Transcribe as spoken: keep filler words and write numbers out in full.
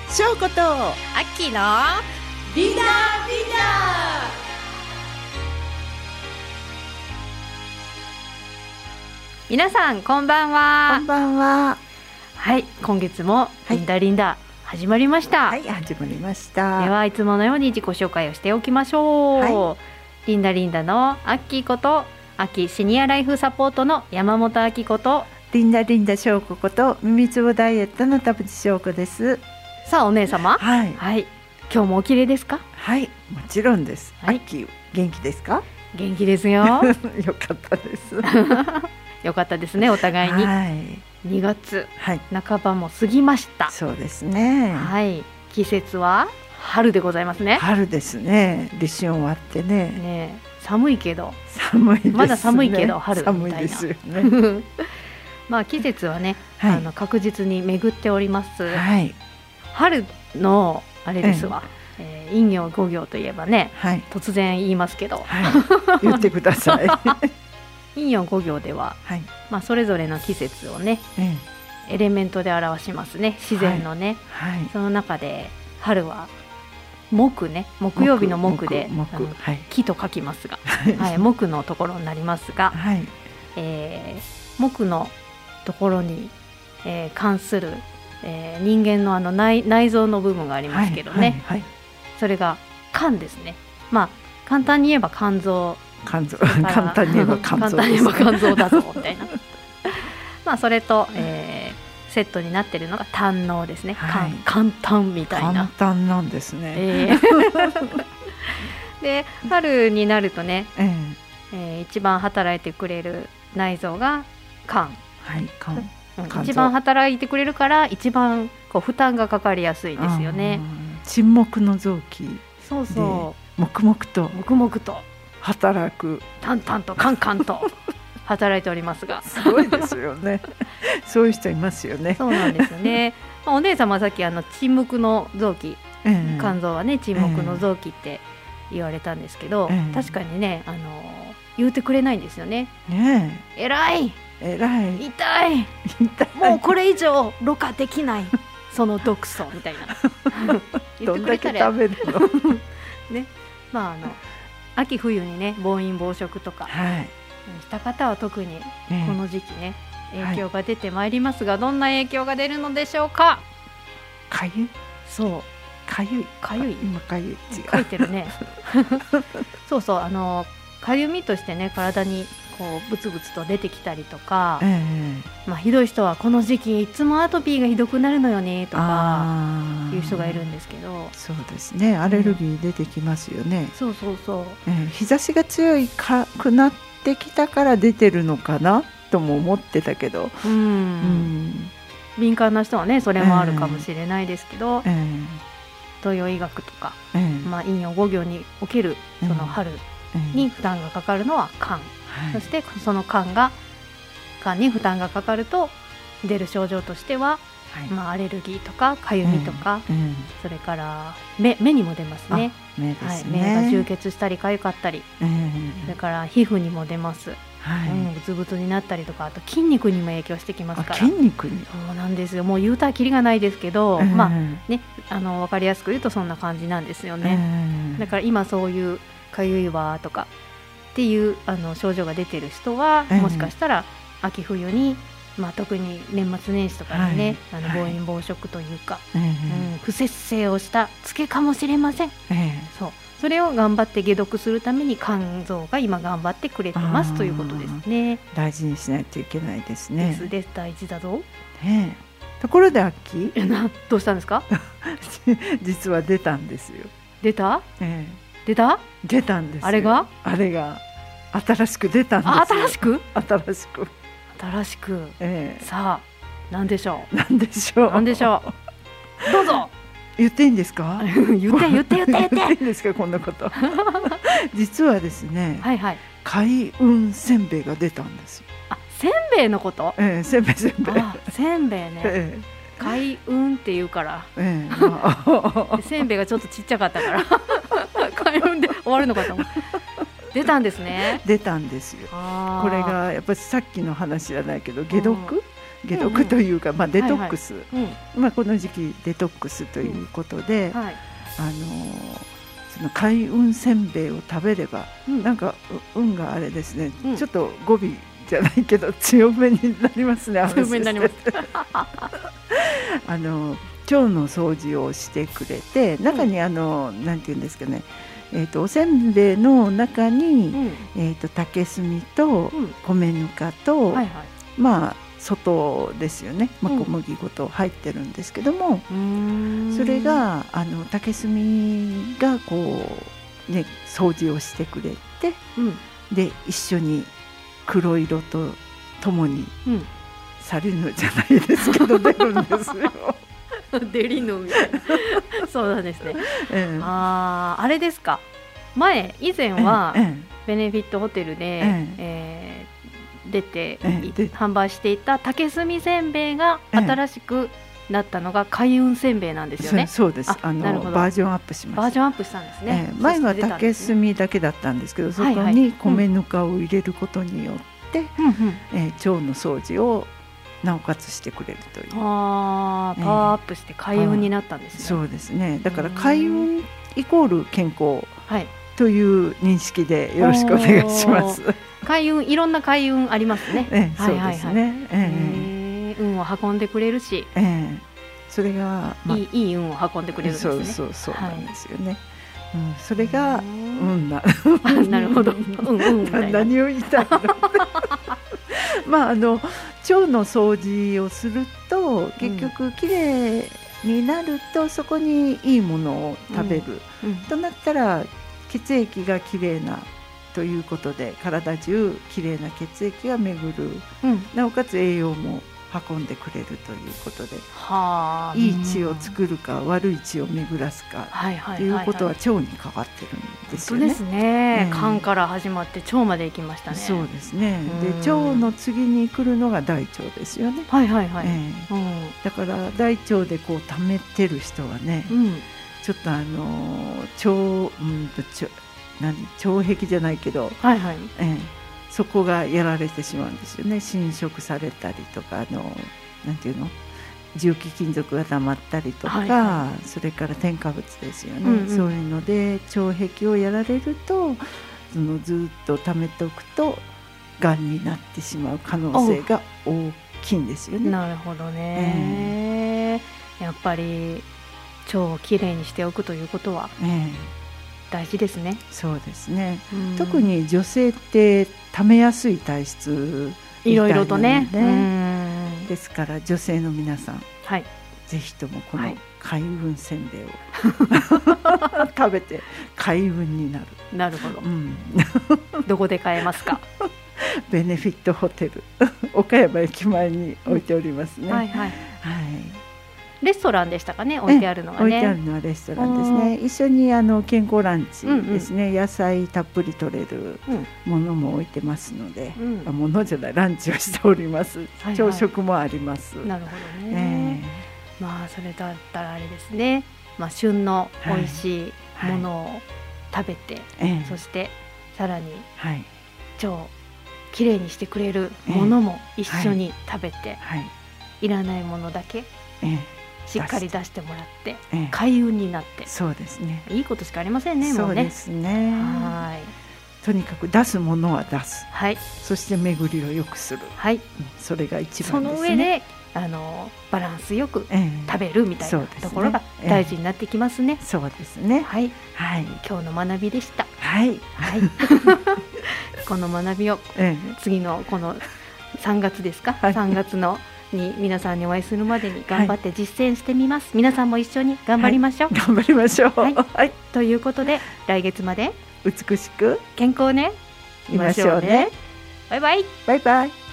しょうことアッキーのリーダーリーダー。 皆さんこんばんは。 こんばんは。 はい、今月もリンダリンダ始まりました。 はい、始まりました。 ではいつものように自己紹介をしておきましょう。はい、リンダリンダのアッキーことアッキーシニアライフサポートの山本アキことリンダリンダしょうここと耳つぼダイエットの田淵しょうこです。 さあお姉様、 はい、 はい、今日もお綺麗ですか？ はい、もちろんです。 はい、 アッキー元気ですか？ 元気ですよ。 よかったです。 よかったですね、お互いに。 はい、 にがつはい半ばも過ぎました。 そうですね。 はい、季節は春でございますね。 春ですね。立春終わってね。 ね、寒いけど寒いですね。 まだ寒いけど春みたいな。 寒いですよね。 まあ季節はね、 はい、 あの確実に巡っております。 はい、 春のあれですわ。ええー、陰陽五行といえばね、はい、突然言いますけど、 はい、言ってください。 陰陽五行では、はい、まあ、それぞれの季節をね、ええ、エレメントで表しますね、自然のね、はいはい、その中で春は木ね、木曜日の木で木木、はい、木と書きますが、はい、木のところになりますが、はい、えー、木のところに、えー、関する、えー、人間のあの 内, 内臓の部分がありますけどね、はいはいはい、それが肝ですね。まあ簡単に言えば肝臓、 肝臓簡単に言えば肝臓です、ね、簡単に言えば肝臓だぞみたいなまあそれと、えー、セットになっているのが胆のうですね、はい、肝胆みたいな。 肝胆なんですね、 えー、で春になるとね、えーえー、一番働いてくれる内臓が肝、はい、肝肝一番働いてくれるから一番こう負担がかかりやすいですよね。 沈黙の臓器。 そうそう、 黙々と黙々と働く、 淡々とカンカンと働いておりますがすごいですよね。そういう人いますよね。 そうなんですよね。まあ、お姉様はさっきあの沈黙の臓器、えー、肝臓はね沈黙の臓器って言われたんですけど、えー、確かにね、あのー、言うてくれないんですよね。ねえ、偉いえらい痛い痛いもうこれ以上ろ過できないその毒素みたいなどんだけ食べるのね、まああの秋冬にね暴飲暴食とか、はい、した方は特にこの時期ね、ね、影響が出てまいりますが、はい、どんな影響が出るのでしょうか？ かゆい。 そうかゆいかゆい今かゆい違う書いてるねそうそう、あのかゆみとしてね体にこうブツブツと出てきたりとか、えーまあ、ひどい人はこの時期いつもアトピーがひどくなるのよねとかいう人がいるんですけど、 そうですね、アレルギー出てきますよね、うん、 そうそうそう、 えー、日差しが強いかくなってきたから出てるのかなとも思ってたけど、うん、うん、 敏感な人はねそれもあるかもしれないですけど、えー、東洋医学とか、えーまあ、陰陽五行におけるその春に負担がかかるのは肝、はい、そしてその肝が肝に負担がかかると出る症状としては、はいまあ、アレルギーとかかゆみとか、うんうん、それから 目, 目にも出ますね。 目ですね、 はい、目が充血したりかゆかったり、うん、それから皮膚にも出ます、はいうん、ブツブツになったりとか、あと筋肉にも影響してきますから。 筋肉にそうなんですよ。もう言うたらきりがないですけど、うんまあね、あの分かりやすく言うとそんな感じなんですよね、うん、だから今そういうかゆいわとかっていうあの症状が出てる人は、うん、もしかしたら秋冬に、まあ、特に年末年始とかにね、はい、あの暴飲暴食というか、はいうん、不節制をしたツケかもしれません、えー、そうそれを頑張って解毒するために肝臓が今頑張ってくれてますということですね。 大事にしないといけないですね。 ですです、大事だぞ、 ね、ところでアッキーどうしたんですか？ 実は出たんですよ。 出た、 えー出た出たんですよ。 あれがあれが新しく出たんですよ。 新しく新しく新しく、 ええ、 さあ何でしょう何でしょう何でしょうどうぞ言っていいんですか？ 言って言って言って言って言っていいんですかこんなこと実はですね、 はいはい、 開運せんべいが出たんですよ。 あ、せんべいのこと？ ええ、せんべいせんべいあせんべいね、ええ開運って言うから、ええまあ、せんべいがちょっとちっちゃかったから開運で終わるのかと思う。出たんですね。 出たんですよ。これがやっぱりさっきの話じゃないけど解毒、 解毒というか、うんうん、まあ、デトックス、はいはい、うん、まあ、この時期デトックスということで、うん、はい、あのその開運せんべいを食べれば、うん、なんか運があれですね、うん、ちょっと語尾じゃないけど強めになりますね。 強めになりますあの腸の掃除をしてくれて、中にあの、うん、なんていうんですかね、えー、とおせんべいの中に、うん、えー、と竹炭と米ぬかと、うん、はいはい、まあ外ですよね、まあ、小麦ごと入ってるんですけども、うん、それがあの竹炭がこう、ね、掃除をしてくれて、うん、で一緒に黒色とともに、うん、サリヌじゃないですけど出るんですよ。 デリヌみたいなそうなんですね、ええ、ああれですか、前以前はベネフィットホテルで、えええー、出て、ええ、販売していた竹炭せんべいが新しくなったのが開運せんべいなんですよね。 そ, そうです。あのバージョンアップしました。 バージョンアップしたんですね、 ええ、前は竹炭だけだったんですけど、そこに米ぬかを入れることによって、はいはい、えー、腸の掃除をなおかつしてくれるという、 あ、パワーアップして開運になったんですね。 そうですね。だから開運イコール健康という認識でよろしくお願いします。 開運、いろんな開運ありますね、 ええ、そうですね、 えー、運を運んでくれるし、 ええ、それが、 ま、い, いい運を運んでくれるんですね。 そうそうそうなんですよね、はい、うん、それが運ななるほど、うんうんみたいな何を言いたいのまああの腸の掃除をすると結局きれいになると、そこにいいものを食べる、うんうん、となったら血液がきれいなということで体中きれいな血液が巡る、うん、なおかつ栄養も運んでくれるということで、はあ、いい血を作るか、うん、悪い血を巡らすかということは腸に関わってるんですよね。 そうですね、えー、肝から始まって腸まで行きましたね。 そうですね。で、腸の次に来るのが大腸ですよね。 はいはいはい、 えーうん、だから大腸でこう溜めてる人はね、うん、ちょっとあの腸、うんと腸何腸壁じゃないけど、はいはい、えーそこがやられてしまうんですよね。侵食されたりとか、あのなんていうの、重機金属が溜まったりとか、はいはい、それから添加物ですよね、うんうん、そういうので腸壁をやられると、そのずっと溜めておくとがんになってしまう可能性が大きいんですよね。 なるほどね、えー、やっぱり腸をきれいにしておくということは、えー大事ですね。 そうですね、うん、特に女性って溜めやすい体質みたいなので、いろいろとね、うん、ですから女性の皆さん、はい、ぜひともこの開運せんべいを、はい、食べて開運になる。 なるほど、うん、どこで買えますか？ ベネフィットホテル岡山駅前に置いておりますね、うん、はいはい、はい、 レストランでしたかね、置いてあるのはね。 置いてあるのはレストランですね。一緒にあの健康ランチですね、うんうん、野菜たっぷり取れるものも置いてますので、うん、ものじゃないランチをしております、はいはい、朝食もあります。 なるほどね、えー、まあそれだったらあれですね、まあ、旬の美味しいものを食べて、はいはい、そしてさらに腸をきれいにしてくれるものも一緒に食べて、えーはいはい、いらないものだけ、えーしっかり出してもらって、ええ、開運になって、 そうですね、 いいことしかありませんね。もうね、そうですね、 はい、とにかく出すものは出す、はい、そして巡りを良くする、はい、それが一番ですね。 その上であのバランスよく食べるみたいな、ええ、ところが大事になってきますね。 そうですね、 はい、はい、今日の学びでした。 はい、はい、 この学びを、ええ、次のこのさんがつですか、はい、さんがつのに皆さんにお会いするまでに頑張って実践してみます、はい、皆さんも一緒に頑張りましょう、 はい、頑張りましょう、はいはい、ということで来月まで美しく健康ねいましょうね。 バイバイバイバイ。